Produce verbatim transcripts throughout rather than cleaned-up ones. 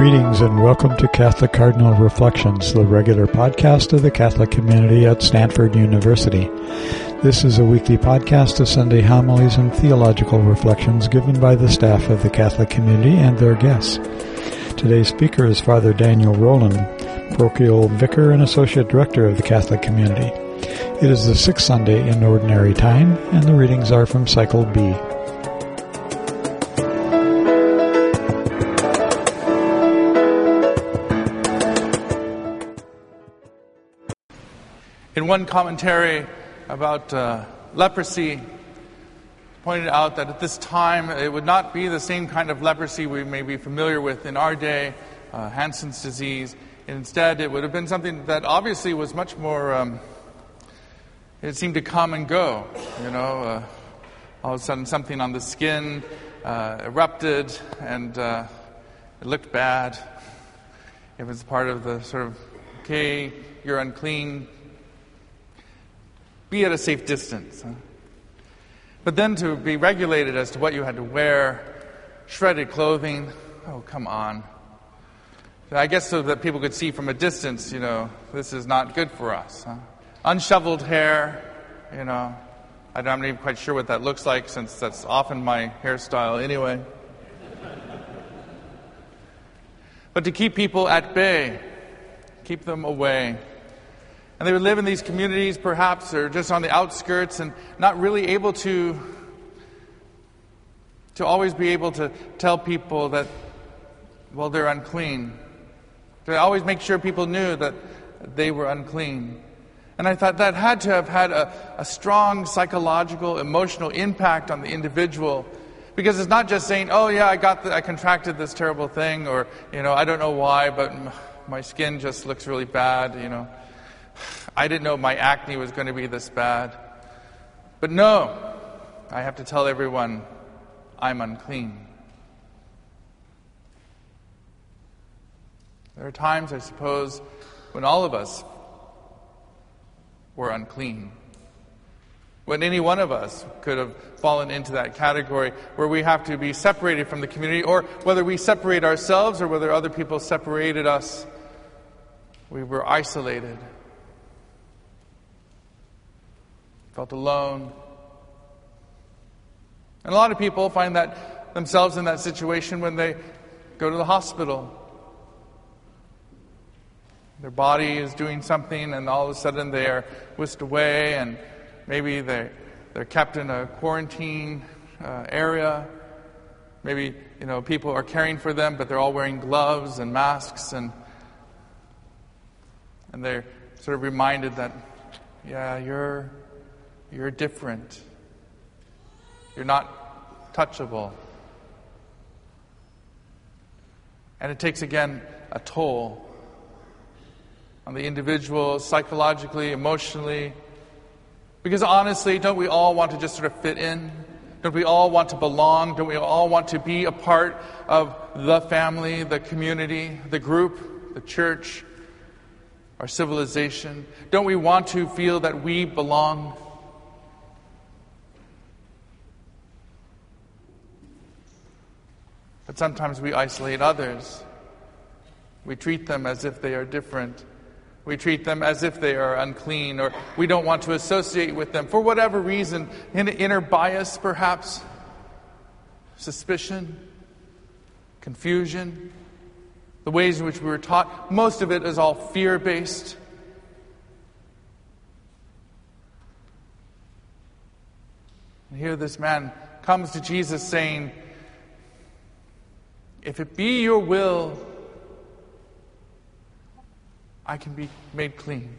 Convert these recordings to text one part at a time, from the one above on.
Greetings and welcome to Catholic Cardinal Reflections, the regular podcast of the Catholic community at Stanford University. This is a weekly podcast of Sunday homilies and theological reflections given by the staff of the Catholic community and their guests. Today's speaker is Father Daniel Rowland, parochial vicar and associate director of the Catholic community. It is the sixth Sunday in Ordinary Time, and the readings are from Cycle B. In one commentary about uh, leprosy, pointed out that at this time it would not be the same kind of leprosy we may be familiar with in our day, uh, Hansen's disease. Instead, it would have been something that obviously was much more, um, it seemed to come and go. You know, uh, all of a sudden something on the skin uh, erupted and uh, it looked bad. It was part of the sort of, okay, you're unclean, be at a safe distance. Huh? But then to be regulated as to what you had to wear, shredded clothing, oh, come on. I guess so that people could see from a distance, you know, this is not good for us. Huh? Unshoveled hair, you know, I'm not even quite sure what that looks like since that's often my hairstyle anyway. But to keep people at bay, keep them away. And they would live in these communities, perhaps, or just on the outskirts, and not really able to to always be able to tell people that, well, they're unclean. To always make sure people knew that they were unclean. And I thought that had to have had a, a strong psychological, emotional impact on the individual, because it's not just saying, oh yeah, I got, the, I contracted this terrible thing, or you know, I don't know why, but my skin just looks really bad, you know. I didn't know my acne was going to be this bad. But no, I have to tell everyone I'm unclean. There are times, I suppose, when all of us were unclean. When any one of us could have fallen into that category where we have to be separated from the community, or whether we separate ourselves or whether other people separated us, we were isolated. Felt alone. And a lot of people find that themselves in that situation when they go to the hospital. Their body is doing something and all of a sudden they are whisked away, and maybe they're, they're kept in a quarantine uh, area. Maybe, you know, people are caring for them, but they're all wearing gloves and masks, and and they're sort of reminded that, yeah, you're You're different. You're not touchable. And it takes, again, a toll on the individual, psychologically, emotionally. Because honestly, don't we all want to just sort of fit in? Don't we all want to belong? Don't we all want to be a part of the family, the community, the group, the church, our civilization? Don't we want to feel that we belong? But sometimes we isolate others. We treat them as if they are different. We treat them as if they are unclean, or we don't want to associate with them for whatever reason. Inner bias, perhaps. Suspicion. Confusion. The ways in which we were taught. Most of it is all fear-based. And here this man comes to Jesus saying, if it be your will, I can be made clean.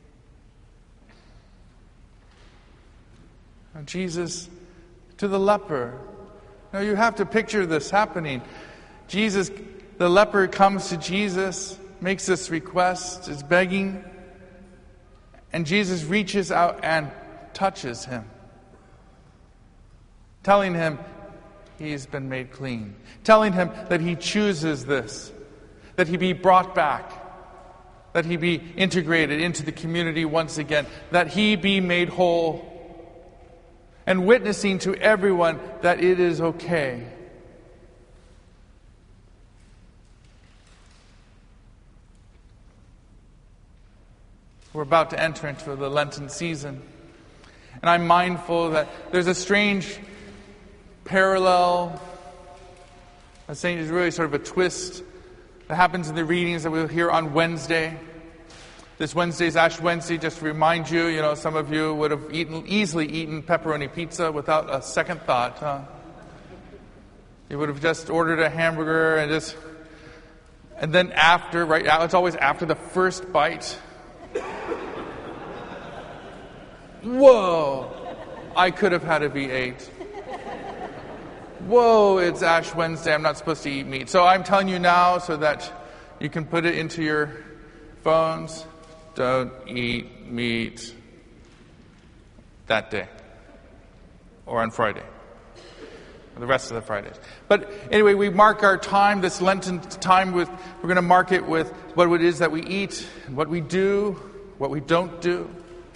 Now Jesus, to the leper. Now you have to picture this happening. Jesus, the leper comes to Jesus, makes this request, is begging, and Jesus reaches out and touches him, telling him, he's been made clean. Telling him that he chooses this. That he be brought back. That he be integrated into the community once again. That he be made whole. And witnessing to everyone that it is okay We're about to enter into the Lenten season. And I'm mindful that there's a strange parallel, I think it's really sort of a twist that happens in the readings that we'll hear on Wednesday. This Wednesday's Ash Wednesday, just to remind you, you know, some of you would have eaten, easily eaten pepperoni pizza without a second thought. Huh? You would have just ordered a hamburger and just, and then after, right now, it's always after the first bite. Whoa, I could have had a V eight. Whoa, it's Ash Wednesday, I'm not supposed to eat meat. So I'm telling you now so that you can put it into your phones. Don't eat meat that day or on Friday or the rest of the Fridays. But anyway, we mark our time, this Lenten time, with we're going to mark it with what it is that we eat, what we do, what we don't do.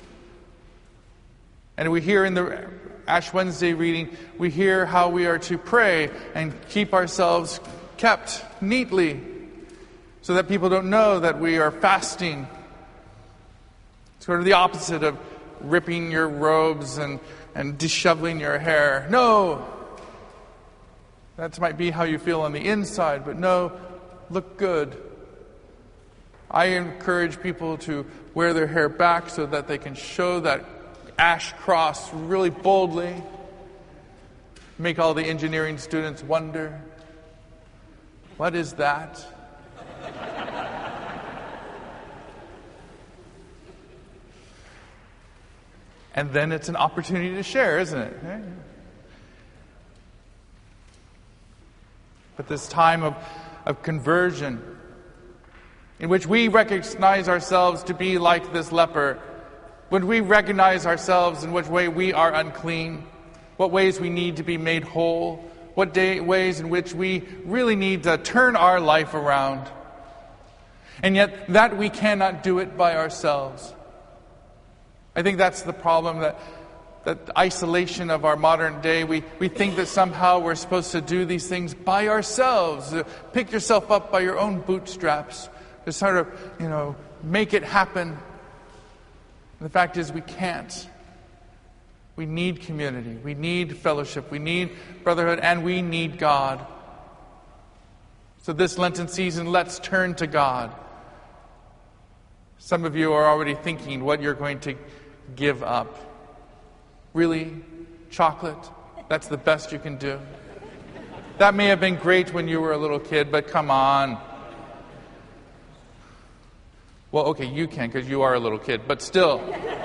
And we hear in the Ash Wednesday reading, we hear how we are to pray and keep ourselves kept neatly so that people don't know that we are fasting. Sort of the opposite of ripping your robes and, and disheveling your hair. No! That might be how you feel on the inside, but no, look good. I encourage people to wear their hair back so that they can show that ash cross really boldly. Make all the engineering students wonder, what is that? And then it's an opportunity to share, isn't it? But this time of, of conversion, in which we recognize ourselves to be like this leper, when we recognize ourselves in which way we are unclean, what ways we need to be made whole, what day, ways in which we really need to turn our life around. And yet that we cannot do it by ourselves. I think that's the problem, that that isolation of our modern day. We, we think that somehow we're supposed to do these things by ourselves. Pick yourself up by your own bootstraps. To sort of, you know, make it happen. And the fact is we can't. We need community. We need fellowship. We need brotherhood. And we need God. So this Lenten season, let's turn to God. Some of you are already thinking what you're going to give up. Really? Chocolate? That's the best you can do? That may have been great when you were a little kid, but come on. Well, okay, you can because you are a little kid, but still.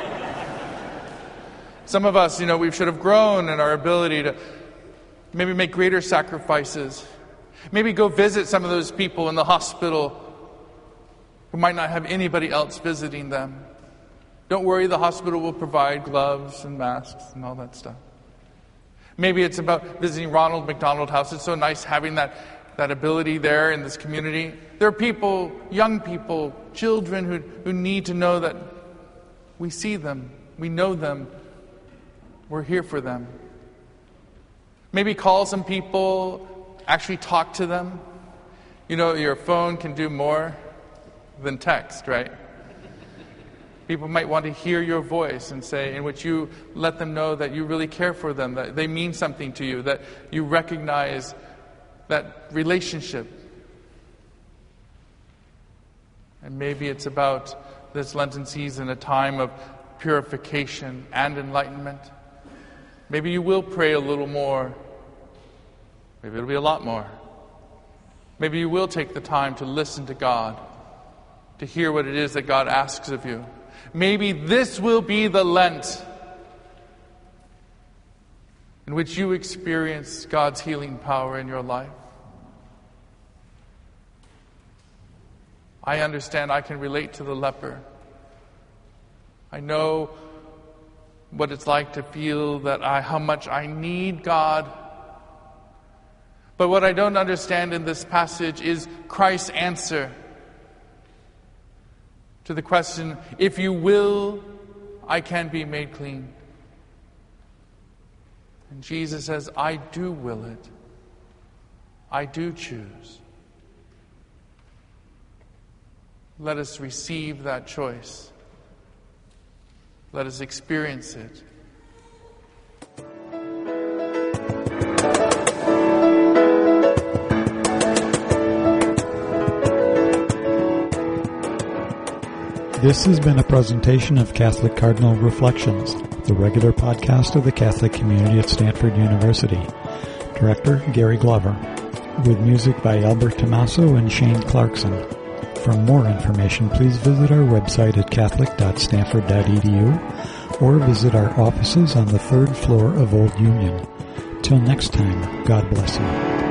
Some of us, you know, we should have grown in our ability to maybe make greater sacrifices. Maybe go visit some of those people in the hospital who might not have anybody else visiting them. Don't worry, the hospital will provide gloves and masks and all that stuff. Maybe it's about visiting Ronald McDonald House. It's so nice having that, that ability there in this community. There are people, young people, children who, who need to know that we see them, we know them, we're here for them. Maybe call some people, actually talk to them. You know, your phone can do more than text, right? People might want to hear your voice and say, in which you let them know that you really care for them, that they mean something to you, that you recognize that relationship. And maybe it's about this Lenten season, a time of purification and enlightenment. Maybe you will pray a little more. Maybe it'll be a lot more. Maybe you will take the time to listen to God, to hear what it is that God asks of you. Maybe this will be the Lent in which you experience God's healing power in your life. I understand, I can relate to the leper. I know what it's like to feel that I, how much I need God. But what I don't understand in this passage is Christ's answer to the question, if you will, I can be made clean. And Jesus says, I do will it. I do choose. Let us receive that choice Let us experience it. This has been a presentation of Catholic Cardinal Reflections, the regular podcast of the Catholic community at Stanford University. Director Gary Glover, with music by Albert Tommaso and Shane Clarkson. For more information, please visit our website at catholic dot stanford dot e d u or visit our offices on the third floor of Old Union. Till next time, God bless you.